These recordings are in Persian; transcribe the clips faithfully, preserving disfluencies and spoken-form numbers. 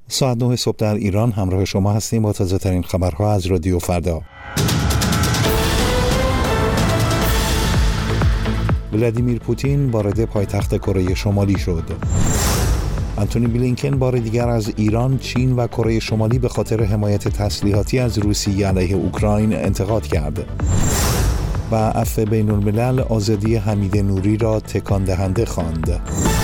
ساعت نه صبح در ایران همراه شما هستیم با تازه ترین خبرها از رادیو فردا. ولادیمیر پوتین وارد پایتخت کره شمالی شد. آنتونی بلینکن بار دیگر از ایران، چین و کره شمالی به خاطر حمایت تسلیحاتی از روسیه علیه اوکراین انتقاد کرد. و عفو بین الملل آزادی حمید نوری را تکان دهنده خواند.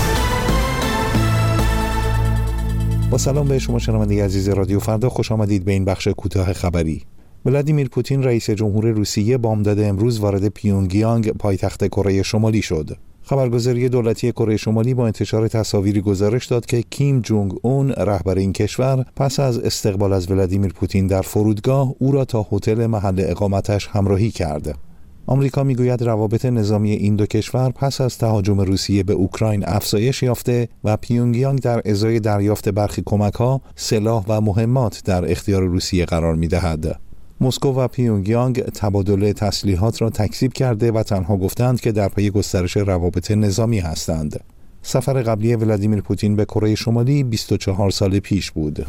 با سلام به شما شنونده عزیز رادیو فردا، خوش آمدید به این بخش کوتاه خبری. ولادیمیر پوتین رئیس جمهور روسیه بامداد امروز وارد پیونگیانگ پایتخت کره شمالی شد. خبرگزاری دولتی کره شمالی با انتشار تصاویری گزارش داد که کیم جونگ اون رهبر این کشور پس از استقبال از ولادیمیر پوتین در فرودگاه او را تا هتل محل اقامتش همراهی کرد. آمریکا میگوید روابط نظامی این دو کشور پس از تهاجم روسیه به اوکراین افزایش یافته و پیونگیانگ در ازای دریافت برخی کمک‌ها، سلاح و مهمات در اختیار روسیه قرار می‌دهد. مسکو و پیونگیانگ تبادل تسلیحات را تکذیب کرده و تنها گفتند که در پی گسترش روابط نظامی هستند. سفر قبلی ولادیمیر پوتین به کره شمالی بیست و چهار سال پیش بود.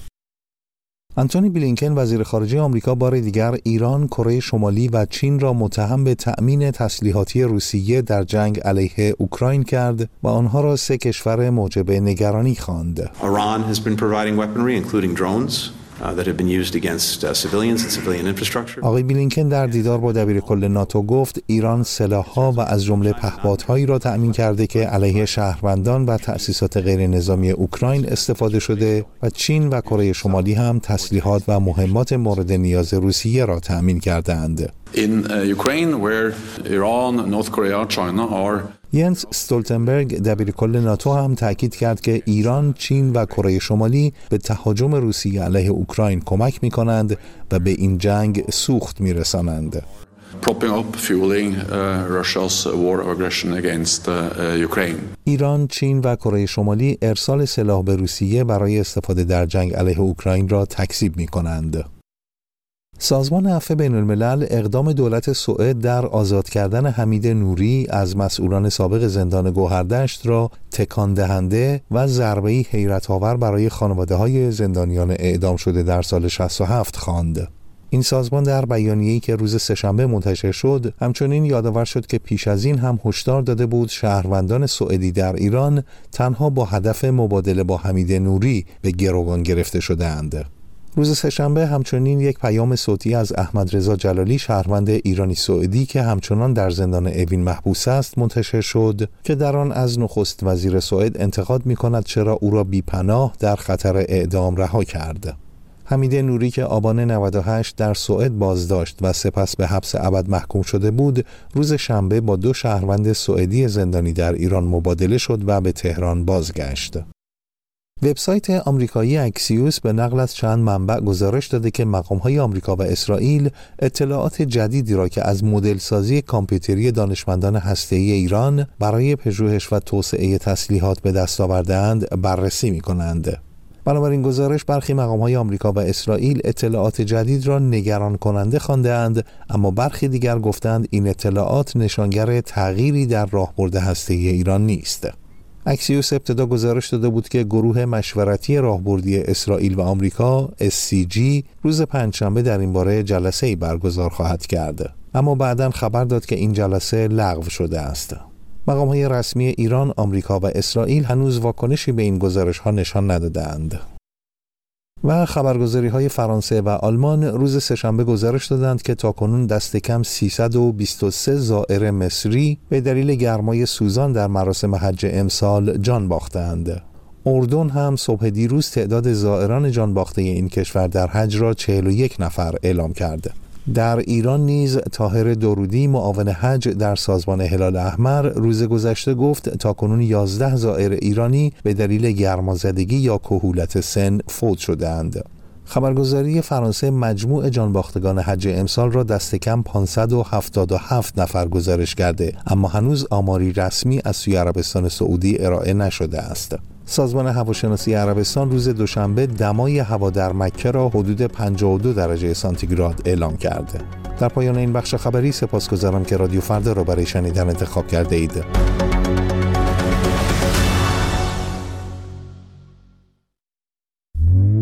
آنتونی بلینکن وزیر خارجه آمریکا بار دیگر ایران، کره شمالی و چین را متهم به تأمین تسلیحاتی روسیه در جنگ علیه اوکراین کرد و آنها را سه کشور موجب نگرانی خواند. Iran has been providing weaponry including drones that have been used against civilians and civilian infrastructure. آقای بلینکن در دیدار با دبیرکل ناتو گفت ایران سلاح‌ها و از جمله پهپادهایی را تأمین کرده که علیه شهروندان و تأسیسات غیر نظامی اوکراین استفاده شده و چین و کره شمالی هم تسلیحات و مهمات مورد نیاز روسیه را تأمین کردند. In uh, Ukraine where Iran, North Korea, China are ینس استولتنبرگ دبیرکل ناتو هم تاکید کرد که ایران، چین و کره شمالی به تهاجم روسیه علیه اوکراین کمک می‌کنند و به این جنگ سوخت می‌رسانند. propping up, fueling uh, Russia's war of aggression against uh, Ukraine. ایران، چین و کره شمالی ارسال سلاح به روسیه برای استفاده در جنگ علیه اوکراین را تکذیب می‌کنند. سازمان عفو بین الملل اقدام دولت سوئد در آزاد کردن حمید نوری از مسئولان سابق زندان گوهردشت را تکان دهنده و ضربه‌ای حیرت‌آور برای خانواده‌های زندانیان اعدام شده در سال شصت و هفت خواند. این سازمان در بیانیه‌ای که روز سه‌شنبه منتشر شد، همچنین یادآور شد که پیش از این هم هشدار داده بود شهروندان سوئدی در ایران تنها با هدف مبادله با حمید نوری به گروگان گرفته شده‌اند. روز سه‌شنبه همچنین یک پیام صوتی از احمد رضا جلالی، شهروند ایرانی سوئدی که همچنان در زندان اوین محبوس است، منتشر شد که در آن از نخست وزیر سوئد انتقاد می‌کند چرا او را بی‌پناه در خطر اعدام رها کرد. حمید نوری که آبان نود و هشت در سوئد بازداشت و سپس به حبس ابد محکوم شده بود، روز شنبه با دو شهروند سوئدی زندانی در ایران مبادله شد و به تهران بازگشت. وبسایت آمریکایی اکسیوس به نقل از چند منبع گزارش داده که مقام‌های آمریکا و اسرائیل اطلاعات جدیدی را که از مدل سازی کامپیوتری دانشمندان هسته‌ای ایران برای پژوهش و توسعه تسلیحات به دست آورده‌اند بررسی می‌کنند. بنابراین گزارش برخی مقام‌های آمریکا و اسرائیل اطلاعات جدید را نگران کننده خواندند، اما برخی دیگر گفتند این اطلاعات نشانگر تغییری در راهبرد هسته‌ای ایران نیست. اکسیوس ابتدا گزارش داده بود که گروه مشورتی راهبردی اسرائیل و آمریکا اس سی جی روز پنجشنبه در این باره جلسه‌ای برگزار خواهد کرد، اما بعداً خبر داد که این جلسه لغو شده است. مقام‌های رسمی ایران، آمریکا و اسرائیل هنوز واکنشی به این گزارش‌ها نشان ندادند. و خبرگزاری‌های فرانسه و آلمان روز سه‌شنبه گزارش دادند که تاکنون دست کم سیصد و بیست و سه زائر مصری به دلیل گرمای سوزان در مراسم حج امسال جان باختند. اردن هم صبح دیروز تعداد زائران جان باخته این کشور در حج را چهل و یک نفر اعلام کرد. در ایران نیز طاهر درودی، معاون حج در سازمان هلال احمر، روز گذشته گفت تاکنون یازده زائر ایرانی به دلیل گرمازدگی یا کهولت سن فوت شده‌اند. خبرگزاری فرانسه مجموع جانباختگان حج امسال را دست کم پانصد و هفتاد و هفت نفر گزارش کرده، اما هنوز آماری رسمی از سوی عربستان سعودی ارائه نشده است. سازمان هواشناسی عربستان روز دوشنبه دمای هوا در مکه را حدود پنجاه و دو درجه سانتیگراد اعلام کرده. در پایان این بخش خبری سپاسگزارم که رادیو فردا را برای شنیدن انتخاب کرده اید.